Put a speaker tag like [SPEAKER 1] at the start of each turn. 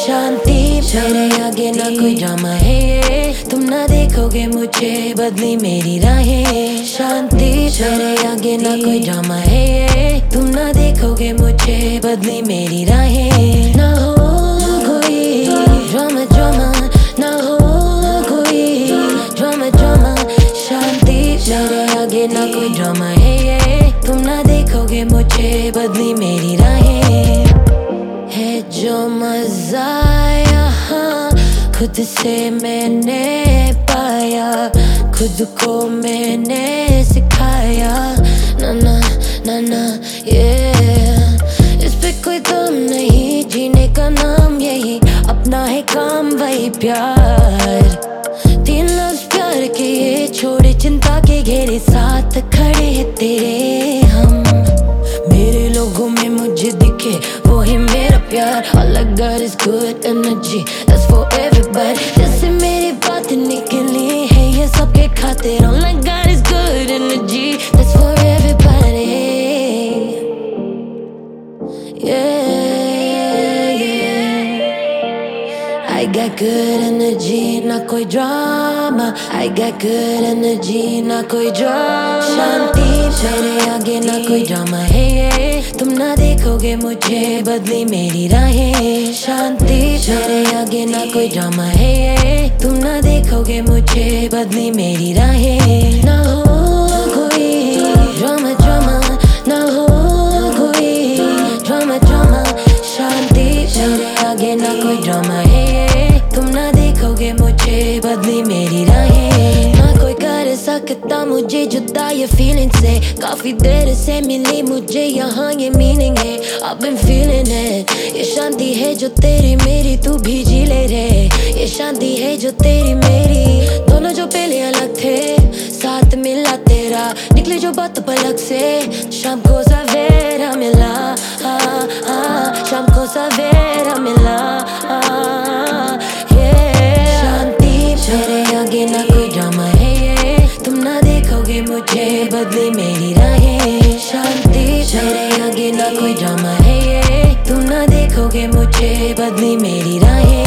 [SPEAKER 1] शांति मेरे आगे ना कोई ड्रामा है ये, तुम ना देखोगे मुझे बदली मेरी राहें। शांति मेरे आगे ना कोई ड्रामा है ये, तुम ना देखोगे मुझे बदली मेरी राहें। ना हो कोई ड्रामा ड्रामा, ना हो कोई ड्रामा ड्रामा। शांति मेरे आगे ना कोई ड्रामा है ये, तुम ना देखोगे मुझे बदली मेरी राहें। है जो मजा यहाँ खुद से मैंने पाया, खुद को मैंने सिखाया। ना ना ना ना ये इस पे कोई दम नहीं, जीने का नाम यही, अपना है काम वही प्यार। 3 लफ्ज़ प्यार के ये छोड़े चिंता के घेरे, साथ खड़े हैं तेरे हम। मेरे लोगों में मुझे दिखे वो ही मेरा प्यार। All I got is good energy, that's for everybody। जैसे मेरी बात निकली है ये सबके खातिर। All I got is good energy, that's for everybody। Yeah, yeah। I got good energy, ना कोई drama। I got good energy, ना कोई drama। शांति मेरे आगे ना कोई ड्रामा है ये, तुम ना देखोगे मुझे बदली मेरी राहें। शांति मेरे आगे ना कोई ड्रामा है ये, तुम ना देखोगे मुझे बदली मेरी राहें। ना हो कोई ड्रामा ड्रामा, ना हो कोई ड्रामा ड्रामा। शांति मेरे आगे ना कोई ड्रामा है ये, तुम ना देखोगे मुझे बदली मेरी राहें। ना कोई कर सकता मुझे जुदा ये फीलिंग से, काफी देर से मिली मुझे यहाँ ये मीनिंग है। I've been feeling it। ये शांति है जो तेरी मेरी, तू भी जी ले रे। ये शांति है जो तेरी मेरी, दोनों जो पहले अलग थे साथ मिला तेरा। निकले जो बात पलक से, शाम को सवेरा मिला। शाम को सवेरा मिला। शांति मेरे आगे ना कोई ड्रामा है ये, तुम ना देखोगे मुझे बदली मेरी राहें। शांति मेरे आगे ना कोई ड्रामा है ये, तुम ना देखोगे मुझे बदली मेरी राहें।